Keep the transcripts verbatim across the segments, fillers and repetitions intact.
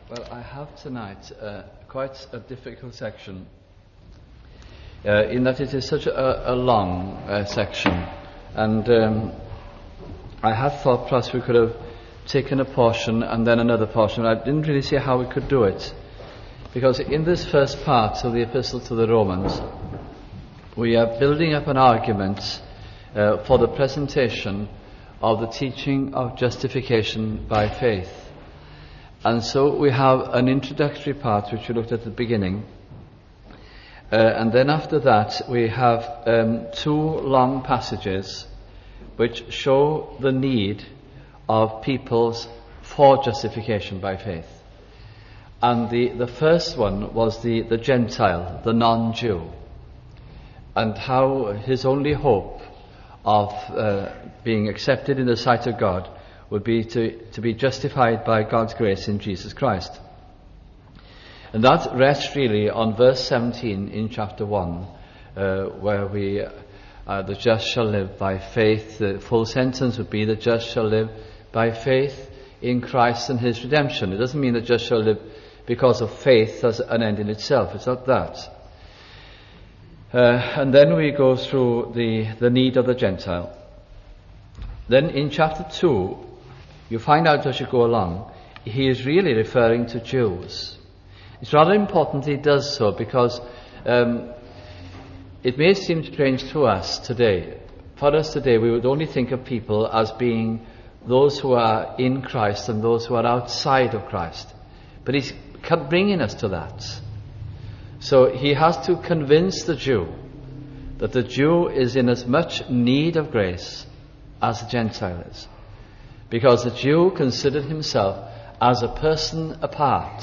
Well, I have tonight uh, quite a difficult section, uh, in that it is such a, a long uh, section, and um, I had thought perhaps we could have taken a portion and then another portion. I didn't really see how we could do it, because in this first part of the Epistle to the Romans, we are building up an argument uh, for the presentation of the teaching of justification by faith. And so we have an introductory part which we looked at at the beginning, uh, and then after that we have um, two long passages which show the need of peoples for justification by faith. And the, the first one was the, the Gentile, the non-Jew, and how his only hope of uh, being accepted in the sight of God would be to, to be justified by God's grace in Jesus Christ. And that rests really on verse seventeen in chapter one, uh, where we, uh, the just shall live by faith. The full sentence would be, the just shall live by faith in Christ and his redemption. It doesn't mean the just shall live because of faith as an end in itself. It's not that. Uh, and then we go through the, the need of the Gentile. Then in chapter two, you find out as you go along, he is really referring to Jews. It's rather important he does so, because um, it may seem strange to us today. For us today, we would only think of people as being those who are in Christ and those who are outside of Christ. But he's bringing us to that. So he has to convince the Jew that the Jew is in as much need of grace as the Gentile is. Because the Jew considered himself as a person apart,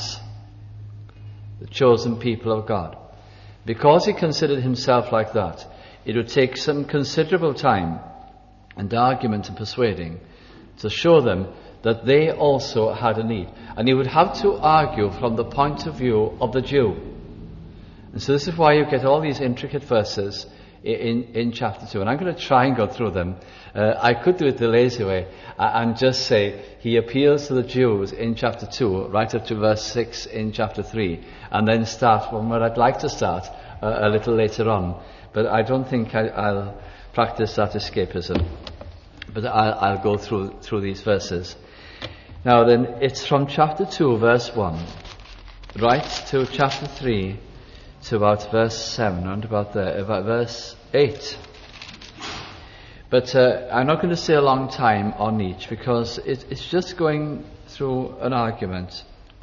the chosen people of God. Because he considered himself like that, it would take some considerable time and argument and persuading to show them that they also had a need. And he would have to argue from the point of view of the Jew. And so this is why you get all these intricate verses in, in chapter two. And I'm going to try and go through them. Uh, I could do it the lazy way uh, and just say he appeals to the Jews in chapter two, right up to verse six in chapter three, and then start from where I'd like to start uh, a little later on. But I don't think I, I'll practice that escapism. But I'll, I'll go through through these verses. Now then, it's from chapter two, verse one, right to chapter three, to about verse seven, and about there, about verse eight. But uh, I'm not going to stay a long time on each, because it, it's just going through an argument.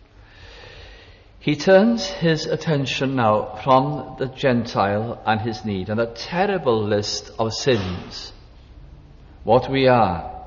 He turns his attention now from the Gentile and his need, and a terrible list of sins, what we are.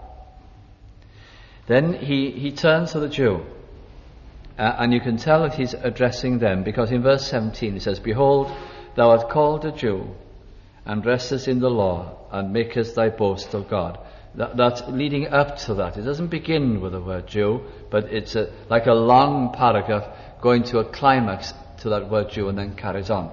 Then he, he turns to the Jew. Uh, and you can tell that he's addressing them, because in verse seventeen he says, "Behold, thou art called a Jew, and restest in the law, and makest thy boast of God." That, that's leading up to that. It doesn't begin with the word Jew, but it's a, like a long paragraph going to a climax to that word Jew, and then carries on.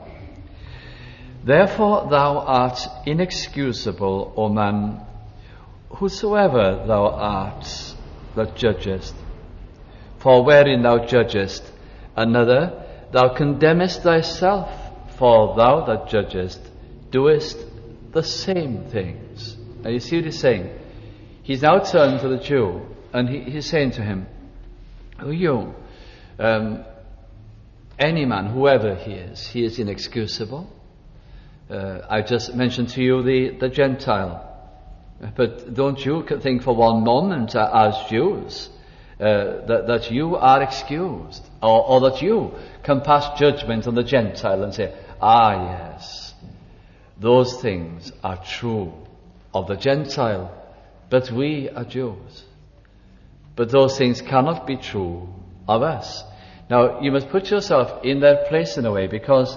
"Therefore thou art inexcusable, O man, whosoever thou art that judgest. For wherein thou judgest another, thou condemnest thyself, for thou that judgest doest the same things." Now you see what he's saying. He's now turned to the Jew, and he, he's saying to him, "Oh, you, um, any man, whoever he is, he is inexcusable. Uh, I just mentioned to you the, the Gentile. But don't you think for one moment uh, as Jews Uh, that, that you are excused, or, or that you can pass judgment on the Gentile and say, ah yes, those things are true of the Gentile, but we are Jews. But those things cannot be true of us." Now you must put yourself in their place in a way, because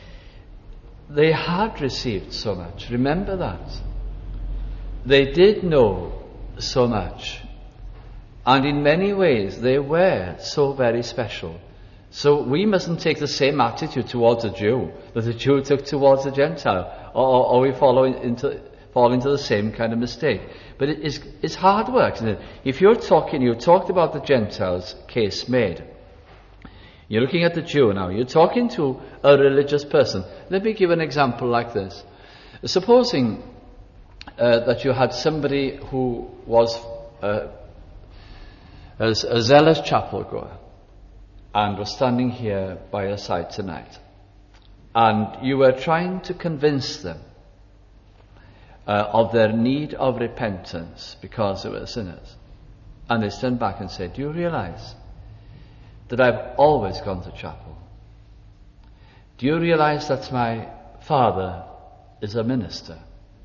they had received so much. Remember that. They did know so much. And in many ways, they were so very special. So we mustn't take the same attitude towards the Jew that the Jew took towards the Gentile, or, or we fall into, fall into the same kind of mistake. But it is, it's hard work, isn't it? If you're talking, you talked about the Gentiles, case made. You're looking at the Jew now. You're talking to a religious person. Let me give an example like this. Supposing uh, that you had somebody who was uh, a, a zealous chapel goer and was standing here by your side tonight, and you were trying to convince them uh, of their need of repentance because they were sinners. And they stand back and say, do you realize that I've always gone to chapel? Do you realize that my father is a minister?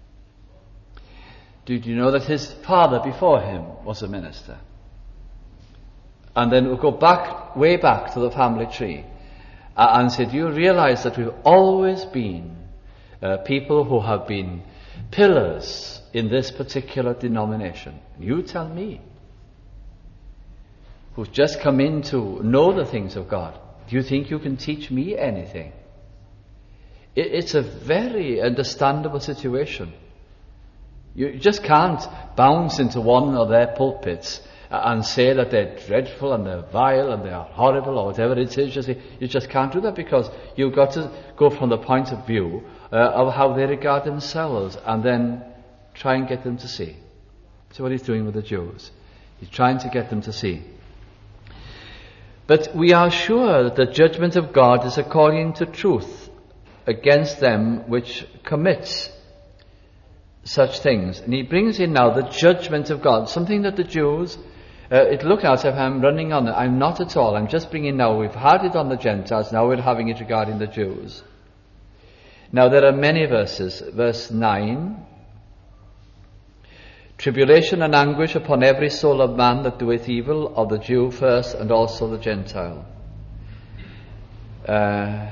Did you know that his father before him was a minister? And then we'll go back, way back to the family tree uh, and say, do you realize that we've always been uh, people who have been pillars in this particular denomination? You tell me, who's just come in to know the things of God, do you think you can teach me anything? It, it's a very understandable situation. You just can't bounce into one of their pulpits and say that they're dreadful and they're vile and they're horrible or whatever it is. You just, you just can't do that, because you've got to go from the point of view uh, of how they regard themselves and then try and get them to see. That's what he's doing with the Jews. He's trying to get them to see. But we are sure that the judgment of God is according to truth against them which commit such things. And he brings in now the judgment of God, something that the Jews, uh, it looked as if I'm running on it. I'm not at all. I'm just bringing now, we've had it on the Gentiles, now we're having it regarding the Jews. Now there are many verses. Verse nine, tribulation and anguish upon every soul of man that doeth evil, of the Jew first and also the Gentile. Uh,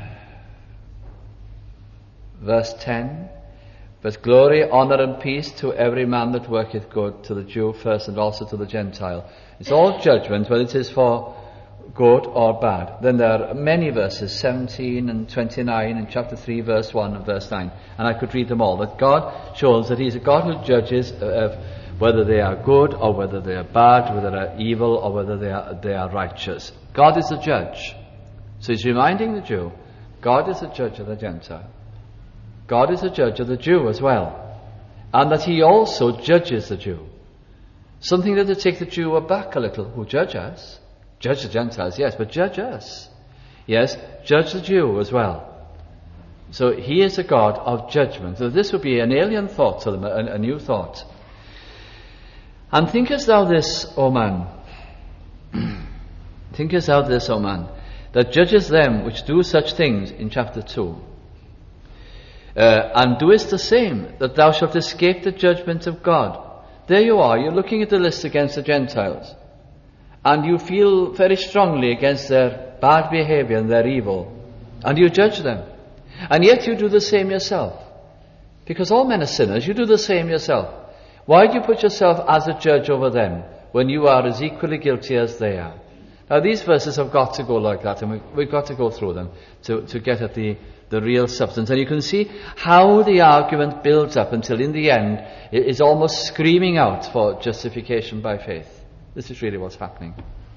verse ten, but glory, honour and peace to every man that worketh good, to the Jew first and also to the Gentile. It's all judgment, whether it is for good or bad. Then there are many verses, seventeen and twenty-nine in chapter three, verse one and verse nine. And I could read them all. That God shows that He's a God who judges uh, whether they are good or whether they are bad, whether they are evil or whether they are, they are righteous. God is the judge. So He's reminding the Jew, God is the judge of the Gentile. God is the judge of the Jew as well. And that He also judges the Jew. Something that will take the Jew aback a little, who judge us. Judge the Gentiles, yes, but judge us. Yes, judge the Jew as well. So He is a God of judgment. So this would be an alien thought to them, a, a new thought. And thinkest thou this, O man, thinkest thou this, O man, that judges them which do such things, in chapter two, uh, and doest the same, that thou shalt escape the judgment of God? There you are, you're looking at the list against the Gentiles, and you feel very strongly against their bad behavior and their evil, and you judge them. And yet you do the same yourself. Because all men are sinners, you do the same yourself. Why do you put yourself as a judge over them when you are as equally guilty as they are? Now these verses have got to go like that, and we, we've got to go through them to, to get at the, the real substance. And you can see how the argument builds up until in the end it is almost screaming out for justification by faith. This is really what's happening.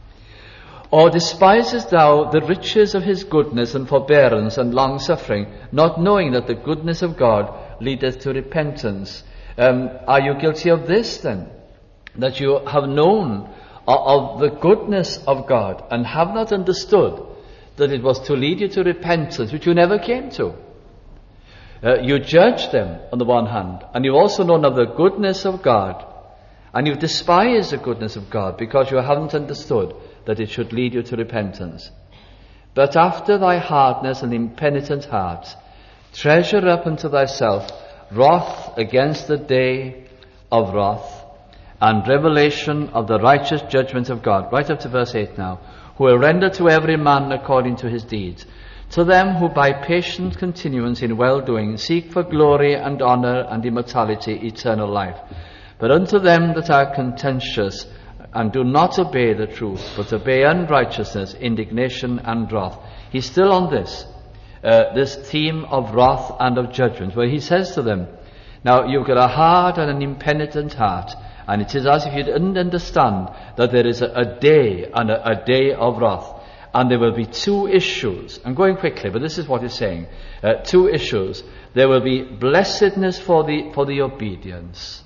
Or despisest thou the riches of His goodness and forbearance and long-suffering, not knowing that the goodness of God leadeth to repentance? Um, are you guilty of this then? That you have known of, of the goodness of God and have not understood that it was to lead you to repentance, which you never came to. Uh, you judge them on the one hand, and you've also known of the goodness of God, and you've despised the goodness of God because you haven't understood that it should lead you to repentance. But after thy hardness and impenitent heart, treasure up unto thyself wrath against the day of wrath, and revelation of the righteous judgment of God. Right up to verse eight now. Who will render to every man according to his deeds. To them who by patient continuance in well-doing seek for glory and honour and immortality, eternal life. But unto them that are contentious and do not obey the truth, but obey unrighteousness, indignation and wrath. He's still on this. Uh, this theme of wrath and of judgment, where he says to them, now you've got a hard and an impenitent heart, and it is as if you didn't understand that there is a, a day and a, a day of wrath, and there will be two issues. I'm going quickly, but this is what he's saying. Uh, two issues. There will be blessedness for the for the obedience,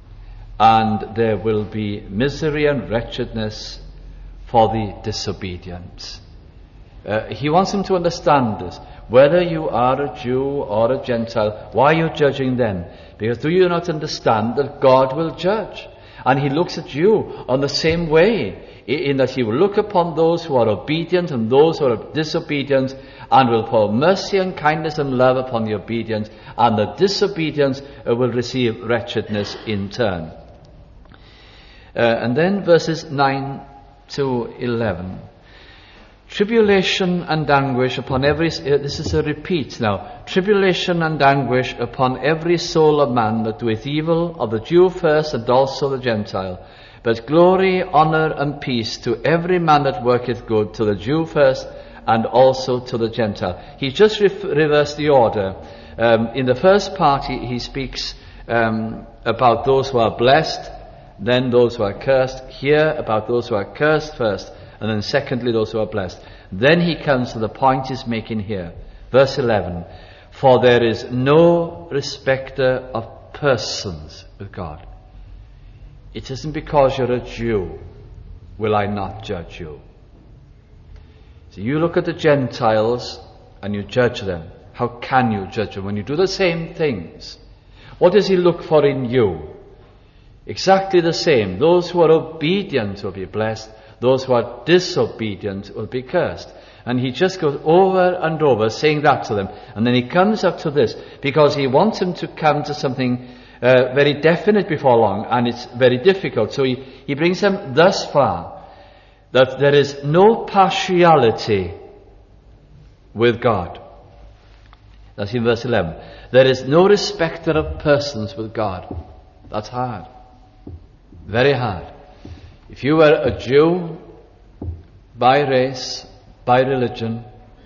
and there will be misery and wretchedness for the disobedience. Uh, he wants them to understand this. Whether you are a Jew or a Gentile, why are you judging them? Because do you not understand that God will judge? And he looks at you on the same way, in that he will look upon those who are obedient and those who are disobedient, and will pour mercy and kindness and love upon the obedient, and the disobedience uh, will receive wretchedness in turn. Uh, and then verses nine to eleven. Tribulation and anguish upon every, uh, this is a repeat now, tribulation and anguish upon every soul of man that doeth evil, of the Jew first and also the Gentile. But glory, honour and peace to every man that worketh good, to the Jew first and also to the Gentile. He's just re- reversed the order. Um, in the first part he, he speaks um, about those who are blessed, then those who are cursed. Here about those who are cursed first, and then secondly those who are blessed. Then he comes to the point he's making here. Verse eleven. For there is no respecter of persons with God. It isn't because you're a Jew will I not judge you. So you look at the Gentiles and you judge them. How can you judge them when you do the same things? What does he look for in you? Exactly the same. Those who are obedient will be blessed. Those who are disobedient will be cursed. And he just goes over and over saying that to them. And then he comes up to this because he wants them to come to something uh, very definite before long, and it's very difficult. So he, he brings them thus far that there is no partiality with God. That's in verse eleven. There is no respecter of persons with God. That's hard. Very hard. If you were a Jew by race, by religion,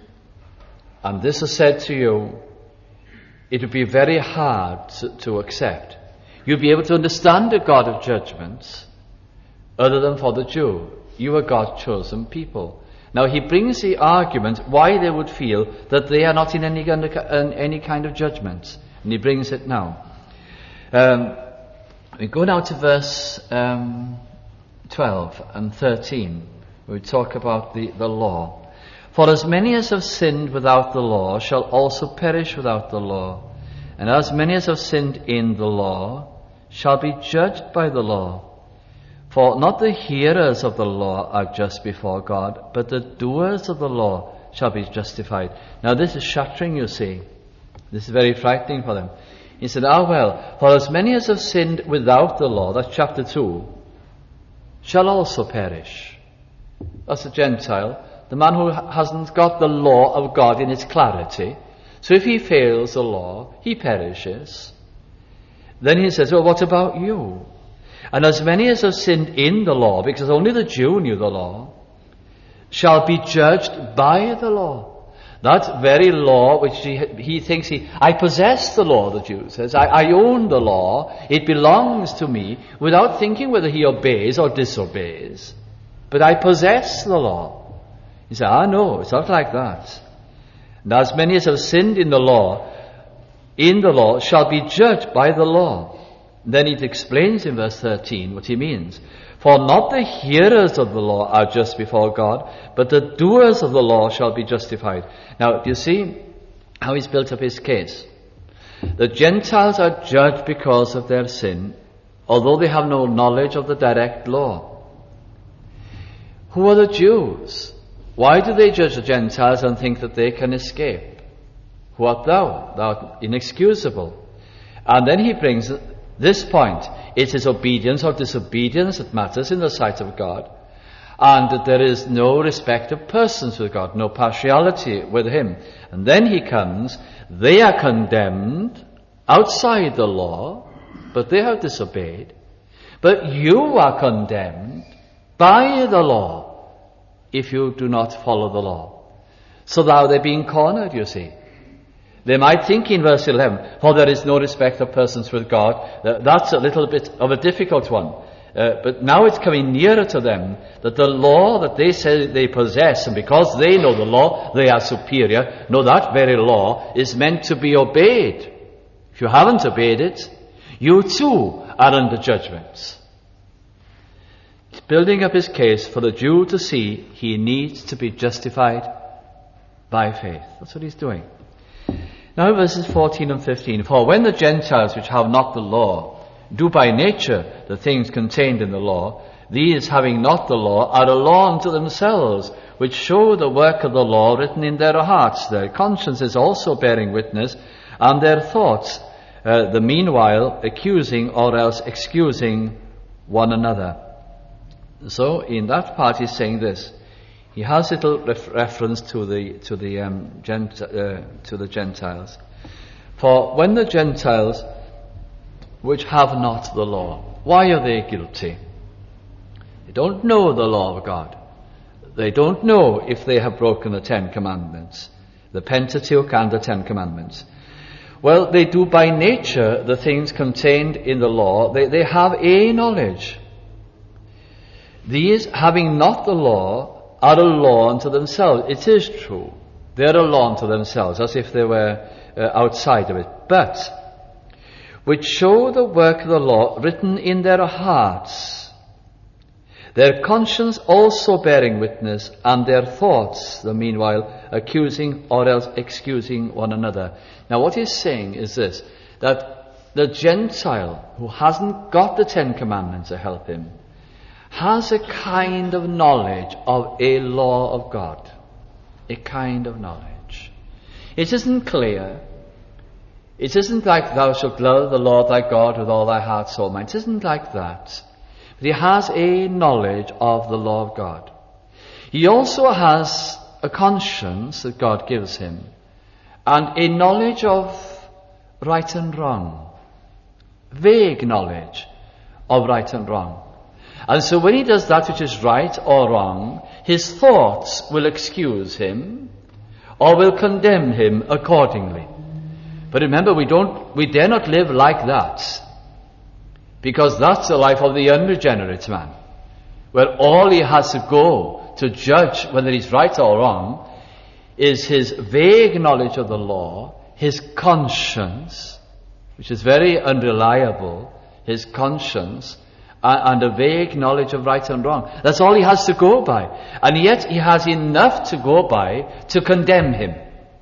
and this is said to you, it would be very hard to, to accept. You'd be able to understand a God of judgments other than for the Jew. You are God's chosen people. Now he brings the argument why they would feel that they are not in any kind of, in any kind of judgment. And he brings it now. Um, we go now to verse um, twelve and thirteen. We talk about the, the law. For as many as have sinned without the law shall also perish without the law. And as many as have sinned in the law shall be judged by the law. For not the hearers of the law are just before God, but the doers of the law shall be justified. Now this is shattering, you see. This is very frightening for them. He said, ah well, for as many as have sinned without the law, that's chapter two, shall also perish. That's a Gentile. The man who hasn't got the law of God in its clarity. So if he fails the law, he perishes. Then he says, well, what about you? And as many as have sinned in the law, because only the Jew knew the law, shall be judged by the law. That very law which he, he thinks he, I possess the law, the Jew says. I, I own the law. It belongs to me, without thinking whether he obeys or disobeys. But I possess the law. He said, ah, no, it's not like that. And as many as have sinned in the law, in the law, shall be judged by the law. Then it explains in verse thirteen what he means. For not the hearers of the law are just before God, but the doers of the law shall be justified. Now, do you see how he's built up his case? The Gentiles are judged because of their sin, although they have no knowledge of the direct law. Who are the Jews? Why do they judge the Gentiles and think that they can escape? Who art thou? Thou art inexcusable. And then he brings this point. It is obedience or disobedience that matters in the sight of God. And that there is no respect of persons with God, no partiality with him. And then he comes, they are condemned outside the law, but they have disobeyed. But you are condemned by the law, if you do not follow the law. So now they're being cornered, you see. They might think in verse eleven, for there is no respect of persons with God. That's a little bit of a difficult one. Uh, but now it's coming nearer to them that the law that they say they possess, and because they know the law, they are superior. No, that very law is meant to be obeyed. If you haven't obeyed it, you too are under judgment. He's building up his case for the Jew to see he needs to be justified by faith. That's what he's doing. Now verses fourteen and fifteen. For when the Gentiles which have not the law do by nature the things contained in the law, these having not the law are a law unto themselves, which show the work of the law written in their hearts. Their conscience is also bearing witness, and their thoughts, uh, the meanwhile accusing or else excusing one another. So in that part he's saying this. He has little ref- reference to the to the um, gent- uh, to the Gentiles. For when the Gentiles which have not the law, why are they guilty? They don't know the law of God. They don't know if they have broken the Ten Commandments, the Pentateuch and the Ten Commandments. Well, they do by nature the things contained in the law. They, they have a knowledge. These, having not the law, are a law unto themselves. It is true. They're a law unto themselves, as if they were uh, outside of it. But which show the work of the law written in their hearts, their conscience also bearing witness, and their thoughts, the meanwhile, accusing or else excusing one another. Now what he's saying is this, that the Gentile who hasn't got the Ten Commandments to help him has a kind of knowledge of a law of God. A kind of knowledge. It isn't clear. It isn't like thou shalt love the Lord thy God with all thy heart, soul, mind. It isn't like that. But he has a knowledge of the law of God. He also has a conscience that God gives him, and a knowledge of right and wrong. Vague knowledge of right and wrong. And so when he does that which is right or wrong, his thoughts will excuse him or will condemn him accordingly. But remember, we don't, we dare not live like that, because that's the life of the unregenerate man, where all he has to go to judge whether he's right or wrong is his vague knowledge of the law, his conscience, which is very unreliable, his conscience, and a vague knowledge of right and wrong. That's all he has to go by. And yet he has enough to go by to condemn him,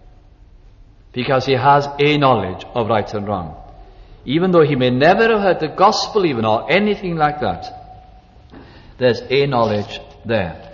because he has a knowledge of right and wrong. Even though he may never have heard the gospel even or anything like that, there's a knowledge there.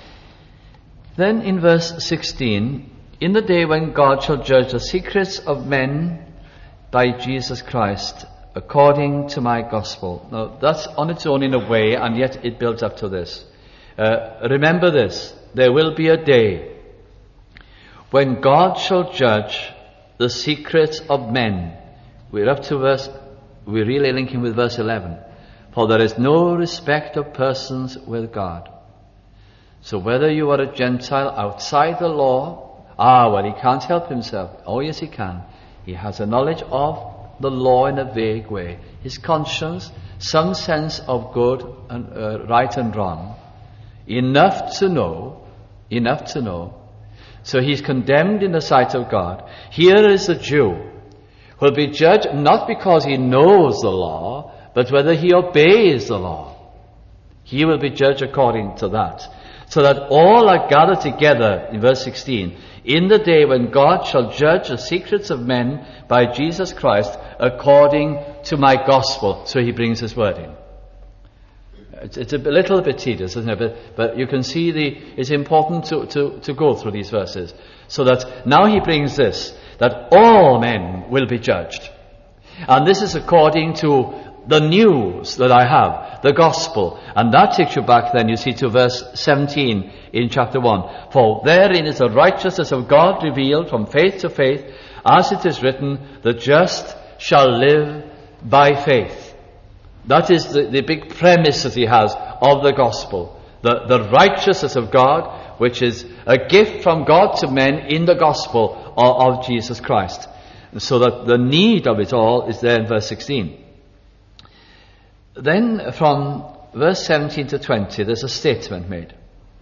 Then in verse sixteen, in the day when God shall judge the secrets of men by Jesus Christ, according to my gospel. Now that's on its own in a way, and yet it builds up to this. Uh, remember this, there will be a day when God shall judge the secrets of men. We're up to verse, we're really linking with verse eleven. For there is no respect of persons with God. So whether you are a Gentile outside the law, ah, well, he can't help himself. Oh, yes, he can. He has a knowledge of the law in a vague way. His conscience, some sense of good and uh, right and wrong, enough to know, enough to know. So he's condemned in the sight of God. Here is a Jew who will be judged not because he knows the law, but whether he obeys the law. He will be judged according to that. So that all are gathered together, in verse sixteen, in the day when God shall judge the secrets of men by Jesus Christ according to my gospel. So he brings his word in. It's, it's a little bit tedious, isn't it? But, but you can see the, it's important to, to, to go through these verses. So that now he brings this, that all men will be judged. And this is according to the news that I have, the gospel. And that takes you back then, you see, to verse seventeen in chapter one. For therein is the righteousness of God revealed from faith to faith, as it is written, the just shall live by faith. That is the, the big premise that he has of the gospel. The, the righteousness of God, which is a gift from God to men in the gospel of, of Jesus Christ. So that the need of it all is there in verse sixteen. Then from verse seventeen to twenty, there's a statement made.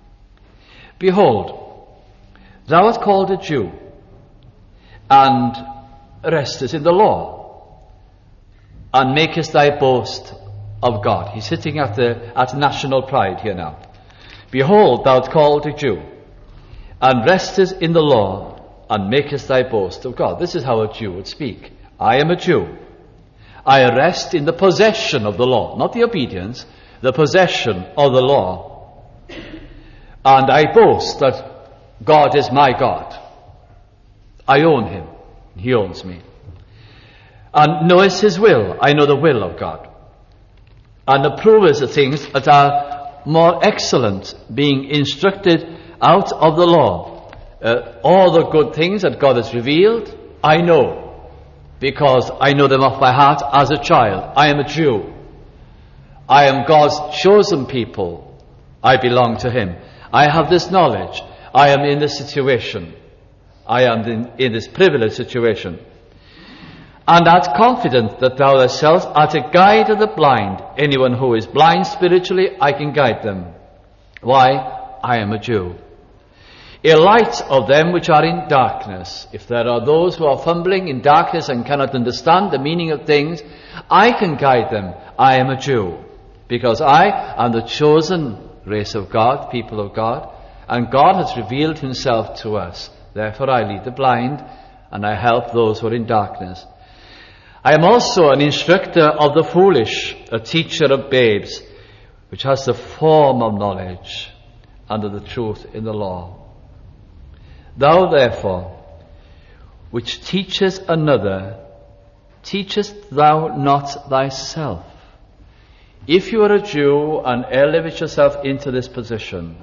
Behold, thou art called a Jew, and restest in the law, and makest thy boast of God. He's sitting at the at national pride here now. Behold, thou art called a Jew, and restest in the law, and makest thy boast of God. This is how a Jew would speak. I am a Jew. I rest in the possession of the law, not the obedience, the possession of the law. And I boast that God is my God. I own him. He owns me. And knowest his will. I know the will of God. And approvest the things that are more excellent, being instructed out of the law. Uh, all the good things that God has revealed, I know, because I know them off by heart as a child. I am a Jew. I am God's chosen people. I belong to him. I have this knowledge. I am in this situation. I am in, in this privileged situation. And art confident that thou thyself art a guide of the blind. Anyone who is blind spiritually, I can guide them. Why? I am a Jew. A light of them which are in darkness. If there are those who are fumbling in darkness and cannot understand the meaning of things, I can guide them. I am a Jew. Because I am the chosen race of God, people of God, and God has revealed himself to us. Therefore I lead the blind, and I help those who are in darkness. I am also an instructor of the foolish, a teacher of babes, which has the form of knowledge under the truth in the law. Thou therefore, which teachest another, teachest thou not thyself? If you are a Jew and elevate yourself into this position,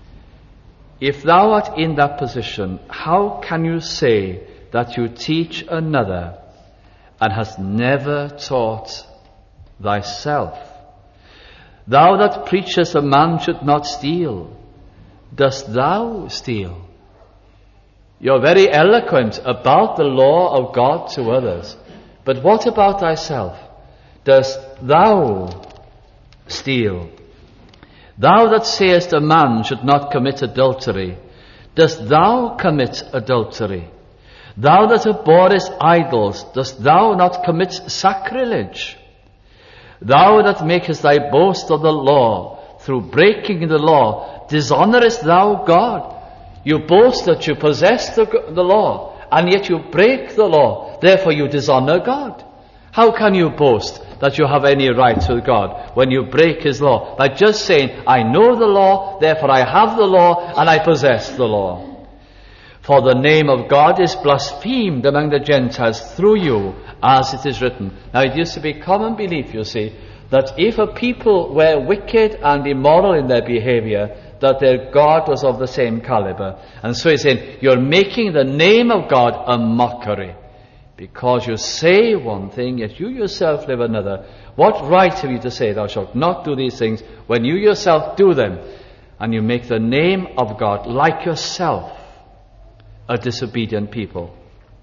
if thou art in that position, how can you say that you teach another and hast never taught thyself? Thou that preachest a man should not steal, dost thou steal? You're very eloquent about the law of God to others, but what about thyself? Dost thou steal? Thou that sayest a man should not commit adultery, dost thou commit adultery? Thou that abhorrest idols, dost thou not commit sacrilege? Thou that makest thy boast of the law, through breaking the law, dishonourest thou God? You boast that you possess the, the law, and yet you break the law. Therefore you dishonour God. How can you boast that you have any rights with God when you break his law? By just saying, I know the law, therefore I have the law, and I possess the law. For the name of God is blasphemed among the Gentiles through you, as it is written. Now it used to be common belief, you see, that if a people were wicked and immoral in their behavior, that their God was of the same caliber. And so he's saying, you're making the name of God a mockery. Because you say one thing, yet you yourself live another. What right have you to say, thou shalt not do these things, when you yourself do them, and you make the name of God, like yourself, a disobedient people?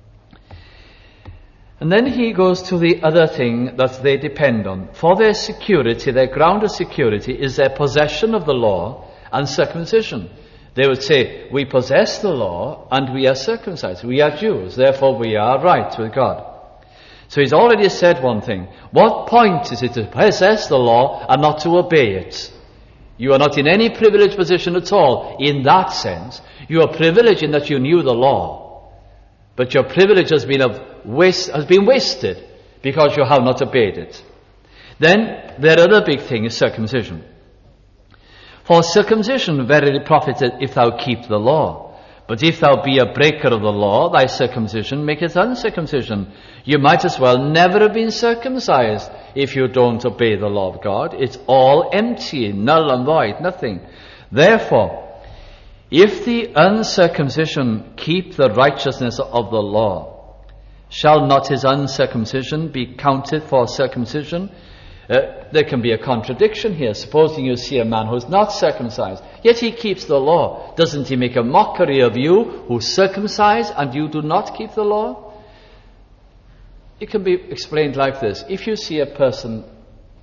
And then he goes to the other thing that they depend on. For their security, their ground of security is their possession of the law and circumcision. They would say, we possess the law and we are circumcised. We are Jews, therefore we are right with God. So he's already said one thing. What point is it to possess the law and not to obey it? You are not in any privileged position at all in that sense. You are privileged in that you knew the law. But your privilege has been of waste, has been wasted because you have not obeyed it. Then their other big thing is circumcision. For circumcision verily profiteth if thou keep the law. But if thou be a breaker of the law, thy circumcision maketh uncircumcision. You might as well never have been circumcised if you don't obey the law of God. It's all empty, null and void, nothing. Therefore, if the uncircumcision keep the righteousness of the law, shall not his uncircumcision be counted for circumcision? Uh, there can be a contradiction here. Supposing you see a man who's not circumcised, yet he keeps the law. Doesn't he make a mockery of you who circumcise and you do not keep the law? It can be explained like this. If you see a person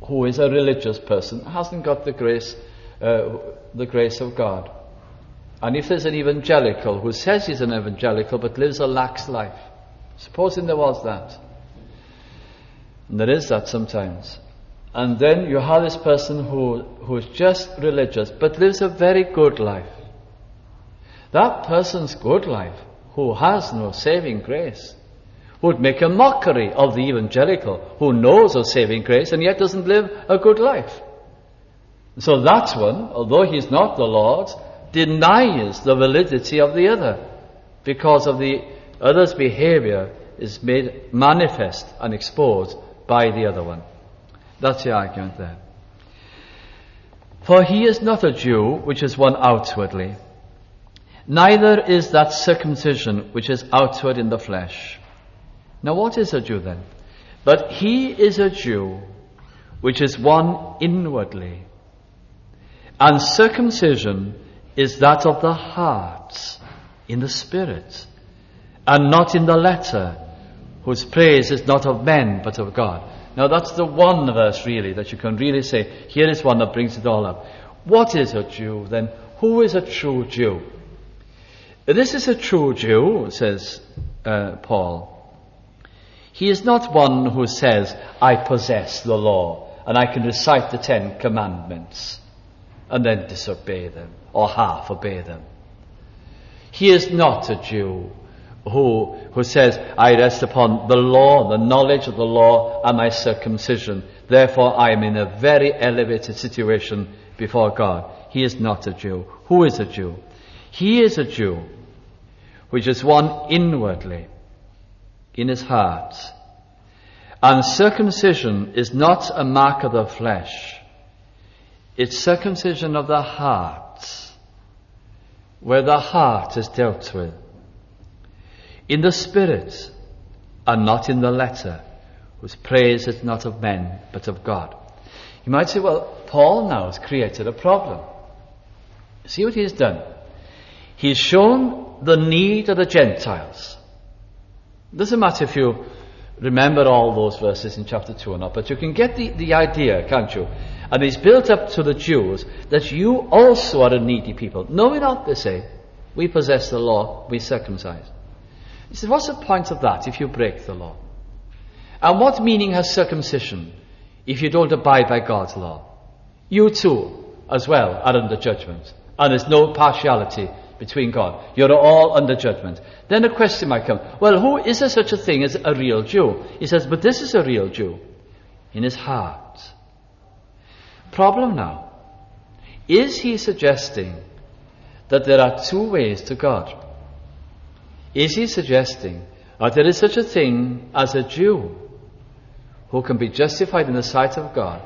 who is a religious person hasn't got the grace, uh, the grace of God. And if there's an evangelical who says he's an evangelical but lives a lax life, supposing there was that, and there is that sometimes, and then you have this person who who is just religious but lives a very good life. That person's good life, who has no saving grace, would make a mockery of the evangelical who knows of saving grace and yet doesn't live a good life. So that one, although he's not the Lord's, denies the validity of the other, because of the other's behavior is made manifest and exposed by the other one. That's the argument there. For he is not a Jew which is one outwardly, neither is that circumcision which is outward in the flesh. Now what is a Jew then? But he is a Jew which is one inwardly, and circumcision is that of the heart, in the spirit, and not in the letter, whose praise is not of men but of God. Now that's the one verse really that you can really say, here is one that brings it all up. What is a Jew then? Who is a true Jew? This is a true Jew, says uh, Paul. He is not one who says, I possess the law and I can recite the Ten Commandments and then disobey them or half obey them. He is not a Jew who who says, I rest upon the law, the knowledge of the law and my circumcision. Therefore I am in a very elevated situation before God. He is not a Jew. Who is a Jew? He is a Jew which is one inwardly, in his heart. And circumcision is not a mark of the flesh. It's circumcision of the heart, where the heart is dealt with, in the spirit, and not in the letter, whose praise is not of men, but of God. You might say, well, Paul now has created a problem. See what he's done? He's shown the need of the Gentiles. Doesn't matter if you remember all those verses in chapter two or not, but you can get the, the idea, can't you? And he's built up to the Jews that you also are a needy people. No, we're not, they say. We possess the law, we circumcise. He says, what's the point of that if you break the law? And what meaning has circumcision if you don't abide by God's law? You too, as well, are under judgment. And there's no partiality between God. You're all under judgment. Then a question might come, well, who is there such a thing as a real Jew? He says, but this is a real Jew in his heart. Problem now, is he suggesting that there are two ways to God? Is he suggesting that there is such a thing as a Jew who can be justified in the sight of God,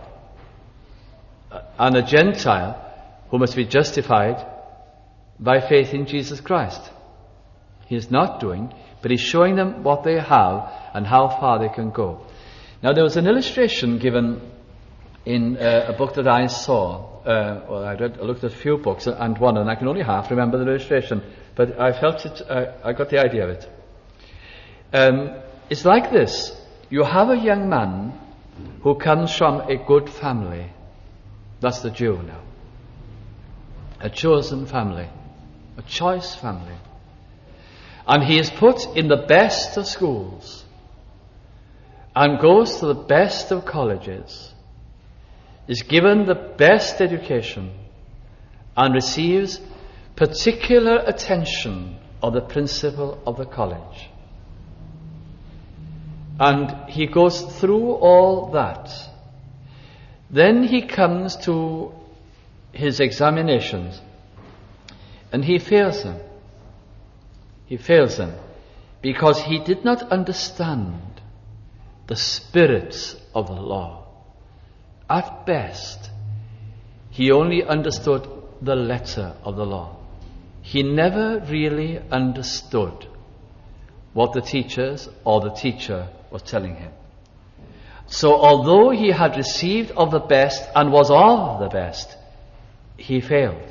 and a Gentile who must be justified by faith in Jesus Christ? He is not doing, but he's showing them what they have and how far they can go. Now there was an illustration given in uh, a book that I saw. Uh, well, I read, I looked at a few books and one, and I can only half remember the illustration, but I felt it. Uh, I got the idea of it. Um, it's like this: you have a young man who comes from a good family. That's the Jew now. A chosen family, a choice family. And he is put in the best of schools and goes to the best of colleges, is given the best education and receives particular attention of the principal of the college. And he goes through all that. Then he comes to his examinations and he fails them. He fails them because he did not understand the spirit of the law. At best, he only understood the letter of the law. He never really understood what the teachers or the teacher was telling him. So although he had received of the best and was of the best, he failed.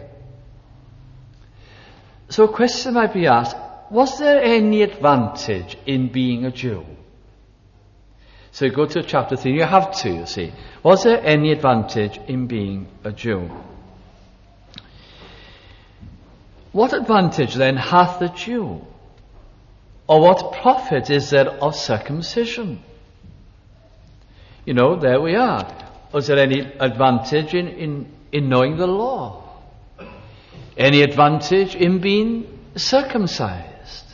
So a question might be asked, was there any advantage in being a Jew? So you go to chapter three, you have to, you see. Was there any advantage in being a Jew? What advantage then hath the Jew? Or what profit is there of circumcision? You know, there we are. Was there any advantage in, in, in knowing the law? Any advantage in being circumcised?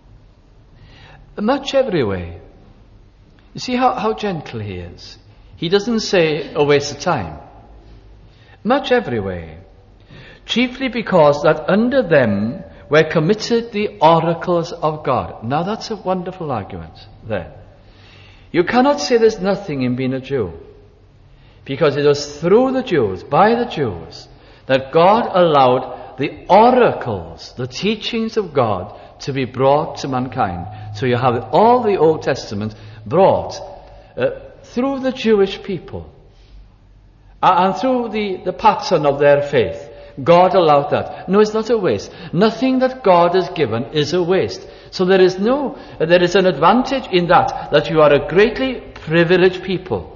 Much every way. You see how, how gentle he is. He doesn't say a waste of time. Much every way. Chiefly because that under them were committed the oracles of God. Now that's a wonderful argument there. You cannot say there's nothing in being a Jew. Because it was through the Jews, by the Jews, that God allowed the oracles, the teachings of God, to be brought to mankind. So you have all the Old Testament brought uh, through the Jewish people. Uh, and through the, the pattern of their faith. God allowed that. No, it's not a waste. Nothing that God has given is a waste. So there is no, uh, there is an advantage in that, that you are a greatly privileged people.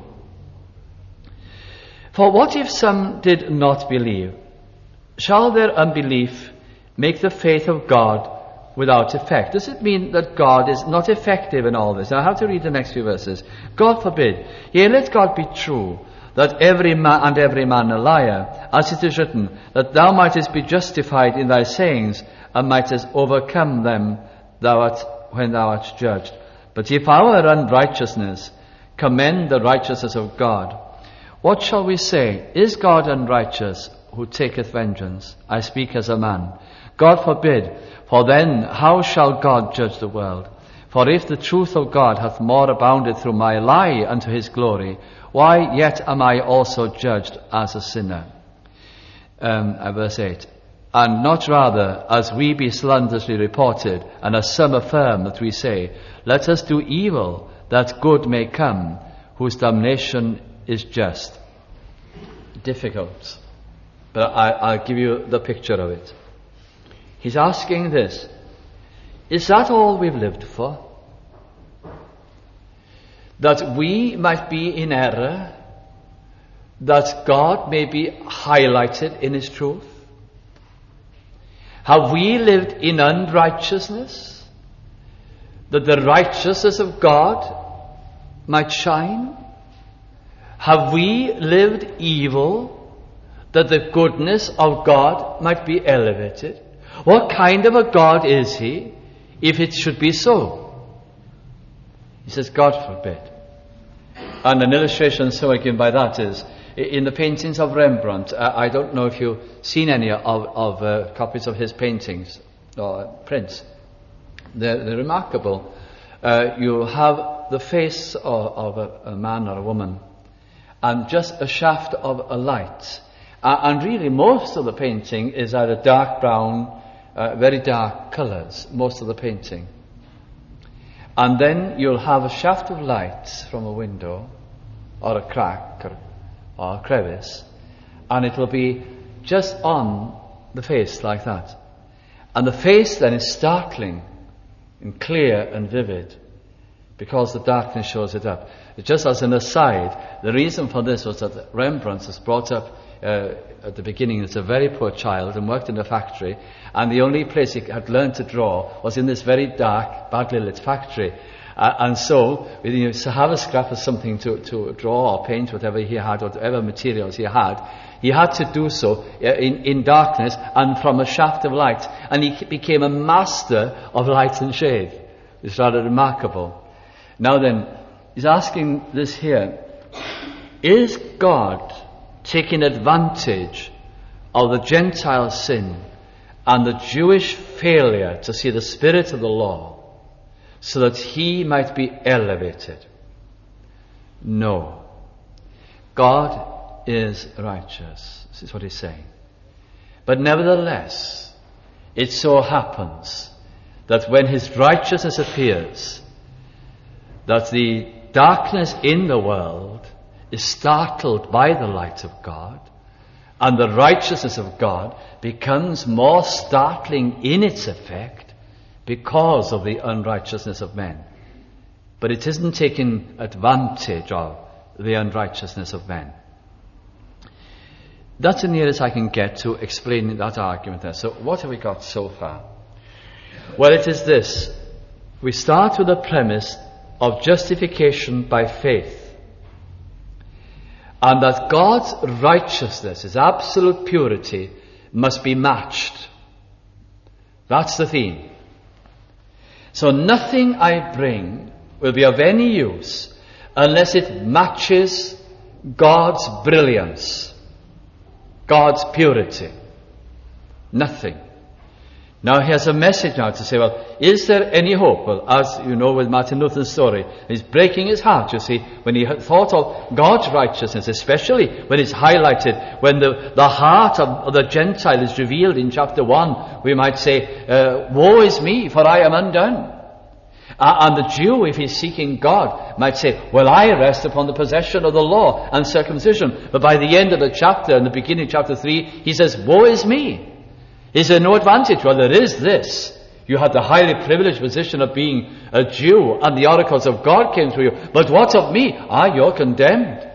For what if some did not believe? Shall their unbelief make the faith of God without effect? Does it mean that God is not effective in all this? Now I have to read the next few verses. God forbid. Yea, let God be true, that every man and every man a liar, as it is written, that thou mightest be justified in thy sayings, and mightest overcome them thou art, when thou art judged. But if our unrighteousness commend the righteousness of God, what shall we say? Is God unrighteous, who taketh vengeance? I speak as a man. God forbid. For then how shall God judge the world? For if the truth of God hath more abounded through my lie unto his glory, why yet am I also judged as a sinner? Um, verse eight. And not rather as we be slanderously reported, and as some affirm that we say, let us do evil, that good may come, whose damnation is just. Difficult. But I, I'll give you the picture of it. He's asking this. Is that all we've lived for? That we might be in error? That God may be highlighted in his truth? Have we lived in unrighteousness? That the righteousness of God might shine? Have we lived evil, that the goodness of God might be elevated? What kind of a God is he, if it should be so? He says, God forbid. And an illustration so given by that is, in the paintings of Rembrandt, I don't know if you've seen any of, of uh, copies of his paintings, or prints. They're, they're remarkable. Uh, you have the face of, of a, a man or a woman, and just a shaft of a light. Uh, and really most of the painting is either dark brown, uh, very dark colours, most of the painting. And then you'll have a shaft of light from a window, or a crack, or, or a crevice, and it will be just on the face like that. And the face then is startling and clear and vivid, because the darkness shows it up. Just as an aside, the reason for this was that Rembrandt was brought up uh, at the beginning as a very poor child and worked in a factory, and the only place he had learned to draw was in this very dark, badly lit factory. Uh, and so, you know, to have a scrap of something to, to draw or paint, whatever he had, whatever materials he had, he had to do so in, in darkness and from a shaft of light. And he became a master of light and shade. It's rather remarkable. Now then, he's asking this here. Is God taking advantage of the Gentile sin and the Jewish failure to see the spirit of the law so that he might be elevated? No. God is righteous. This is what he's saying. But nevertheless, it so happens that when his righteousness appears, that the darkness in the world is startled by the light of God, and the righteousness of God becomes more startling in its effect because of the unrighteousness of men. but it isn't taking advantage of the unrighteousness of men. That's the nearest I can get to explaining that argument there. So what have we got so far? Well, it is this. We start with the premise of justification by faith, and that God's righteousness, His absolute purity, must be matched. That's the theme. So nothing I bring will be of any use unless it matches God's brilliance, God's purity. Nothing. Now here's a message now to say, well, is there any hope? Well, as you know with Martin Luther's story, he's breaking his heart, you see, when he thought of God's righteousness, especially when it's highlighted, when the, the heart of, of the Gentile is revealed in chapter one, we might say, uh, woe is me, for I am undone. Uh, and the Jew, if he's seeking God, might say, well, I rest upon the possession of the law and circumcision. But by the end of the chapter, in the beginning of chapter three, he says, woe is me. Is there no advantage? Well, there is this. You had the highly privileged position of being a Jew, and the oracles of God came through you. But what of me? Ah, you're condemned.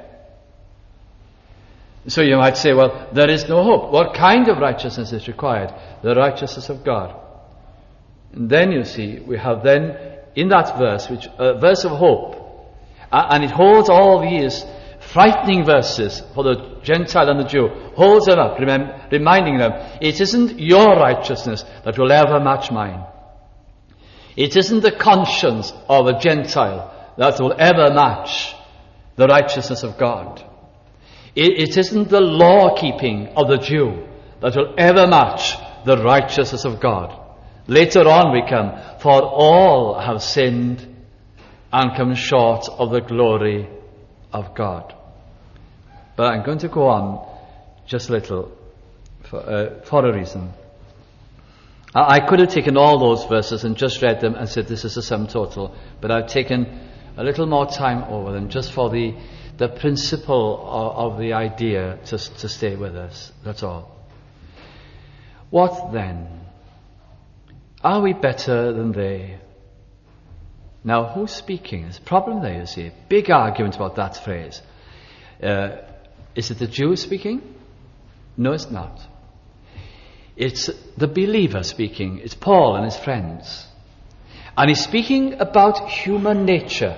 So you might say, well, there is no hope. What kind of righteousness is required? The righteousness of God. And then you see, we have then, in that verse, which a uh, verse of hope, uh, and it holds all these frightening verses for the Gentile and the Jew, holds them up, remem- reminding them, it isn't your righteousness that will ever match mine. It isn't the conscience of a Gentile that will ever match the righteousness of God. It, it isn't the law-keeping of the Jew that will ever match the righteousness of God. Later on we come, for all have sinned and come short of the glory of God. But I'm going to go on just a little for, uh, for a reason. I, I could have taken all those verses and just read them and said this is the sum total, but I've taken a little more time over them just for the the principle of, of the idea to, to stay with us. That's all. What then? Are we better than they? Now, who's speaking? There's a problem there, you see. Big argument about that phrase. Uh, is it the Jew speaking? No, it's not. It's the believer speaking. It's Paul and his friends. And he's speaking about human nature.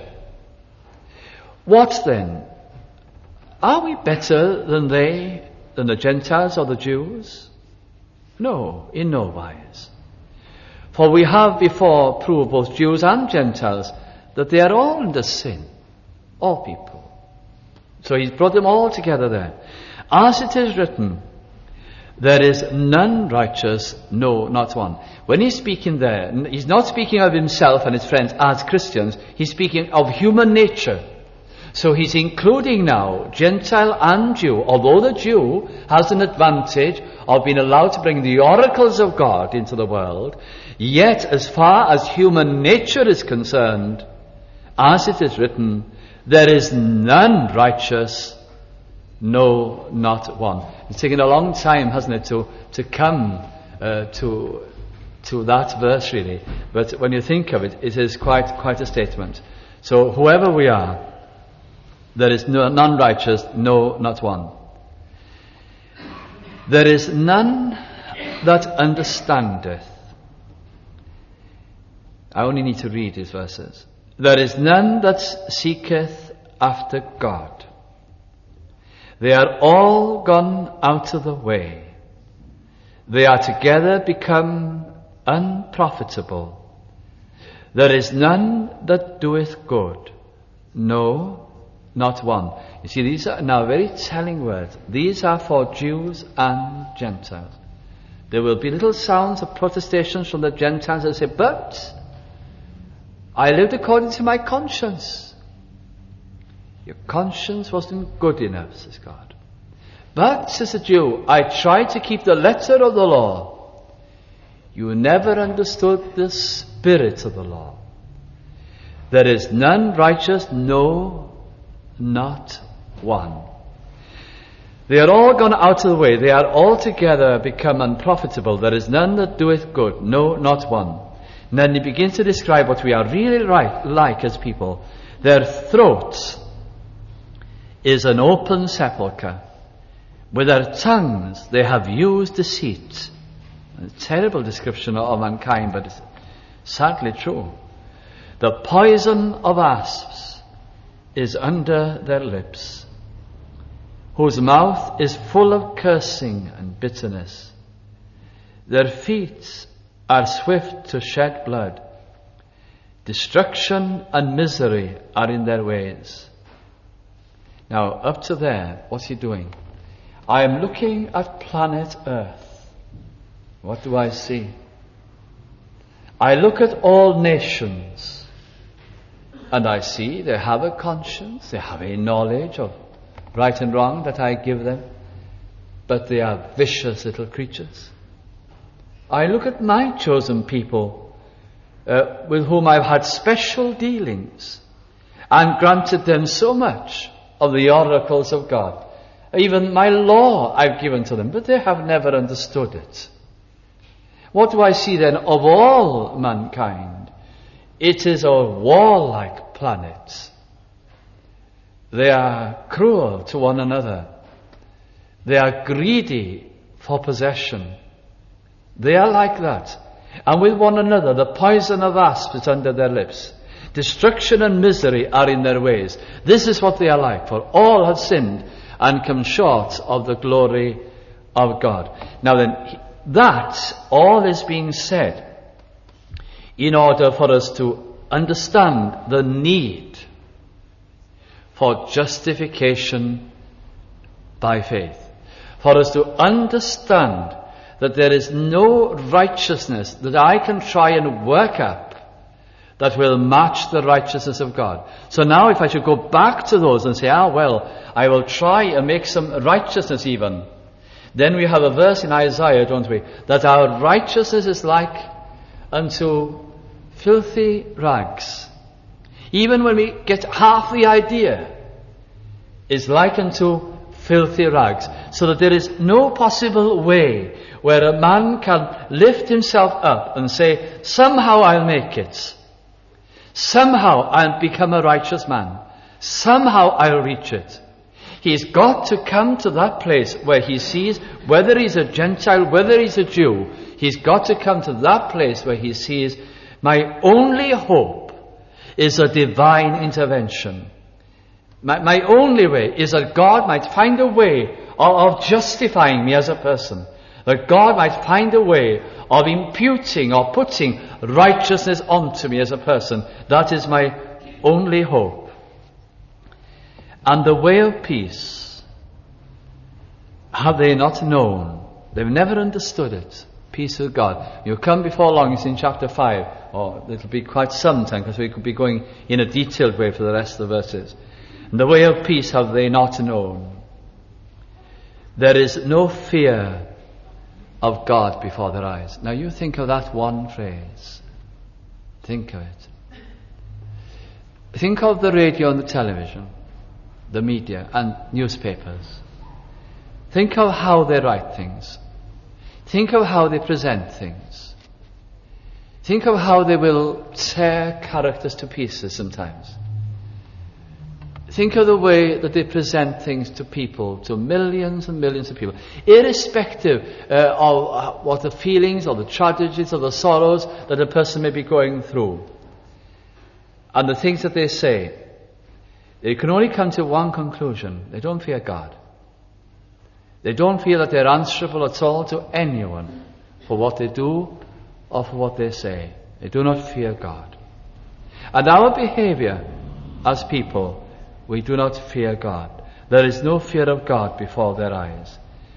What then? Are we better than they, than the Gentiles or the Jews? No, in no wise. For we have before proved, both Jews and Gentiles, that they are all under sin. All people. So he's brought them all together there. As it is written, there is none righteous, no, not one. When he's speaking there, he's not speaking of himself and his friends as Christians. He's speaking of human nature. So he's including now Gentile and Jew, although the Jew has an advantage of being allowed to bring the oracles of God into the world, yet as far as human nature is concerned, as it is written, there is none righteous, no, not one. It's taken a long time, hasn't it, to, to come uh, to to that verse really. But when you think of it, it is quite quite a statement. So whoever we are, there is no, none righteous, no, not one. There is none that understandeth. I only need to read these verses. There is none that seeketh after God. They are all gone out of the way. They are together become unprofitable. There is none that doeth good. No, not one. You see, these are now very telling words. These are for Jews and Gentiles. There will be little sounds of protestations from the Gentiles that say, but I lived according to my conscience. Your conscience wasn't good enough, says God. But, says the Jew, I tried to keep the letter of the law. You never understood the spirit of the law. There is none righteous, no, not one. They are all gone out of the way. They are altogether become unprofitable. There is none that doeth good, no, not one. And then he begins to describe what we are really right, like as people. Their throat is an open sepulchre. With their tongues they have used deceit. A terrible description of mankind, but it's sadly true. The poison of asps is under their lips, whose mouth is full of cursing and bitterness. Their feet are swift to shed blood. Destruction and misery are in their ways. Now, up to there, what's he doing? I am looking at planet Earth. What do I see? I look at all nations, and I see they have a conscience, they have a knowledge of right and wrong that I give them, but they are vicious little creatures. I look at my chosen people, uh, with whom I've had special dealings, and granted them so much of the oracles of God. Even my law I've given to them, but they have never understood it. What do I see then of all mankind? It is a warlike planet. They are cruel to one another. They are greedy for possession. They are like that. And with one another, the poison of asp is under their lips. Destruction and misery are in their ways. This is what they are like, for all have sinned and come short of the glory of God. Now then, that all is being said in order for us to understand the need for justification by faith. For us to understand that there is no righteousness that I can try and work up that will match the righteousness of God. So now if I should go back to those and say, ah, well, I will try and make some righteousness even, then we have a verse in Isaiah, don't we, that our righteousness is like unto filthy rags. Even when we get half the idea, is like unto filthy rags. So that there is no possible way where a man can lift himself up and say, somehow I'll make it. Somehow I'll become a righteous man. Somehow I'll reach it. He's got to come to that place where he sees, whether he's a Gentile, whether he's a Jew, he's got to come to that place where he sees, my only hope is a divine intervention. My, my only way is that God might find a way of, of justifying me as a person. That God might find a way of imputing or putting righteousness onto me as a person. That is my only hope. And the way of peace, have they not known? They've never understood it. Peace with God. You come before long, it's in chapter five, or it'll be quite some time because we could be going in a detailed way for the rest of the verses. And the way of peace have they not known? There is no fear of God before their eyes. Now you think of that one phrase. Think of it. Think of the radio and the television, the media and newspapers. Think of how they write things. Think of how they present things. Think of how they will tear characters to pieces sometimes. Think of the way that they present things to people, to millions and millions of people, irrespective uh, of uh, what the feelings or the tragedies or the sorrows that a person may be going through. And the things that they say, they can only come to one conclusion. They don't fear God. They don't feel that they're answerable at all to anyone for what they do or for what they say. They do not fear God. And our behavior as people, we do not fear God. There is no fear of God before their eyes.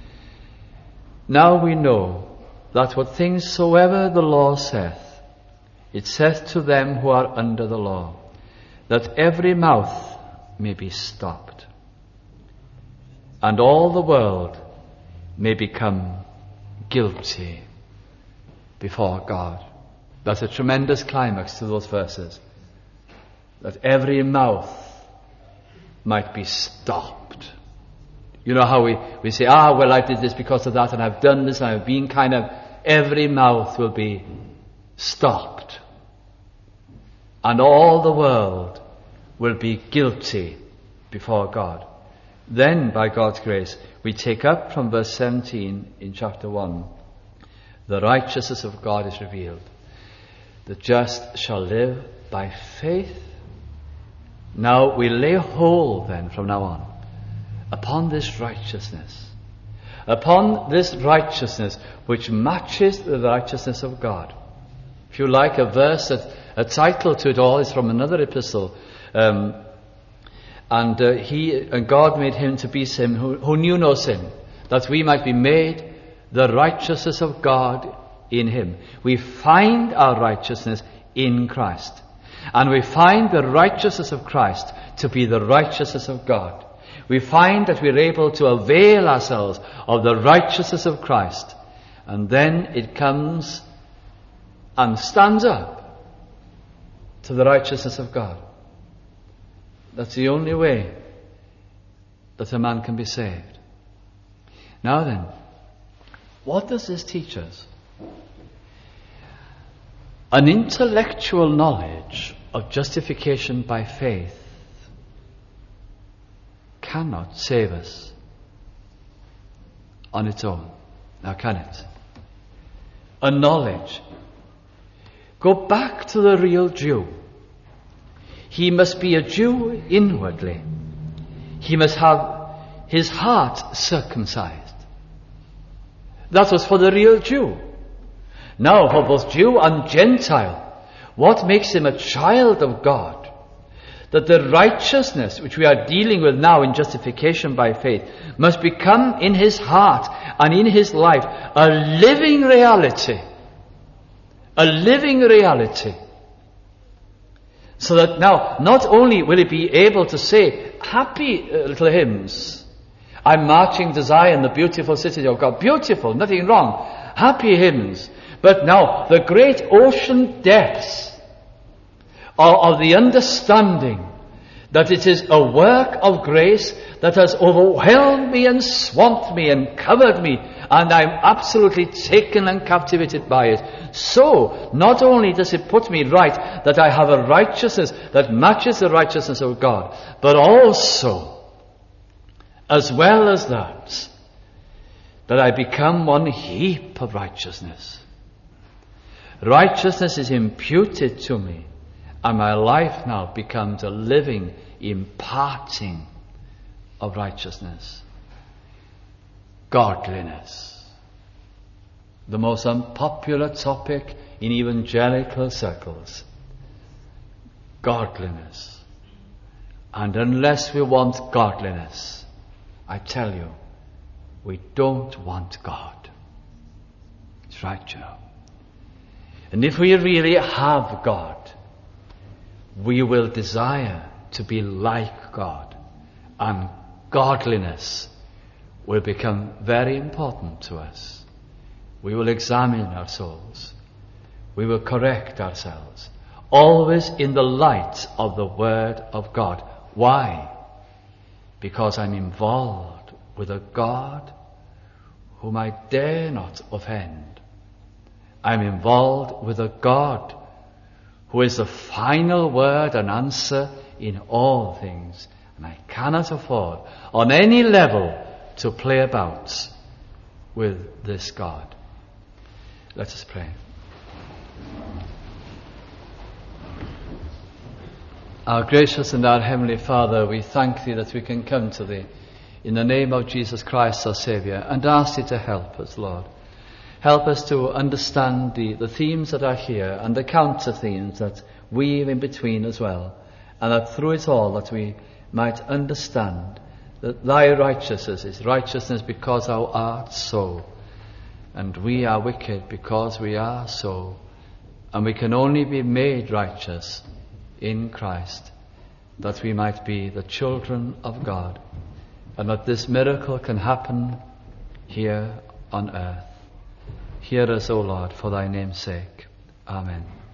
Now we know that what things soever the law saith, it saith to them who are under the law, that every mouth may be stopped, and all the world may become guilty before God. That's a tremendous climax to those verses. That every mouth might be stopped. You know how we, we say, ah, well, I did this because of that, and I've done this, and I've been kind of, every mouth will be stopped. and all the world will be guilty before God. Then, by God's grace, we take up from verse seventeen in chapter one. The righteousness of God is revealed. The just shall live by faith. Now we lay hold then from now on upon this righteousness. Upon this righteousness which matches the righteousness of God. If you like, a verse, that, a title to it all is from another epistle. Um, and uh, he and God made him to be sin who, who knew no sin, that we might be made the righteousness of God in him. We find our righteousness in Christ. And we find the righteousness of Christ to be the righteousness of God. We find that we're able to avail ourselves of the righteousness of Christ. And then it comes and stands up to the righteousness of God. That's the only way that a man can be saved. Now then, what does this teach us? An intellectual knowledge of justification by faith cannot save us on its own. Now, can it? A knowledge. Go back to the real Jew. He must be a Jew inwardly. He must have his heart circumcised. That was for the real Jew. Now, for both Jew and Gentile, what makes him a child of God? That the righteousness which we are dealing with now in justification by faith must become in his heart and in his life a living reality. A living reality. So that now, not only will he be able to say happy uh, little hymns, I'm marching to Zion, the beautiful city of God. Beautiful, nothing wrong. Happy hymns. But now, the great ocean depths of, of the understanding that it is a work of grace that has overwhelmed me and swamped me and covered me, and I'm absolutely taken and captivated by it. So, not only does it put me right that I have a righteousness that matches the righteousness of God, but also, as well as that, that I become one heap of righteousness. Righteousness is imputed to me, and my life now becomes a living imparting of righteousness. Godliness. The most unpopular topic in evangelical circles. Godliness. And unless we want godliness, I tell you, we don't want God. It's right, you know. And if we really have God, we will desire to be like God. And godliness will become very important to us. We will examine our souls. We will correct ourselves. Always in the light of the Word of God. Why? Because I'm involved with a God whom I dare not offend. I'm involved with a God who is the final word and answer in all things. And I cannot afford, on any level, to play about with this God. Let us pray. Our gracious and our heavenly Father, we thank Thee that we can come to Thee in the name of Jesus Christ our Saviour and ask Thee to help us, Lord. Help us to understand the, the themes that are here and the counter themes that weave in between as well, and that through it all that we might understand that Thy righteousness is righteousness because Thou art so, and we are wicked because we are so, and we can only be made righteous in Christ, that we might be the children of God, and that this miracle can happen here on earth. Hear us, O Lord, for Thy name's sake. Amen.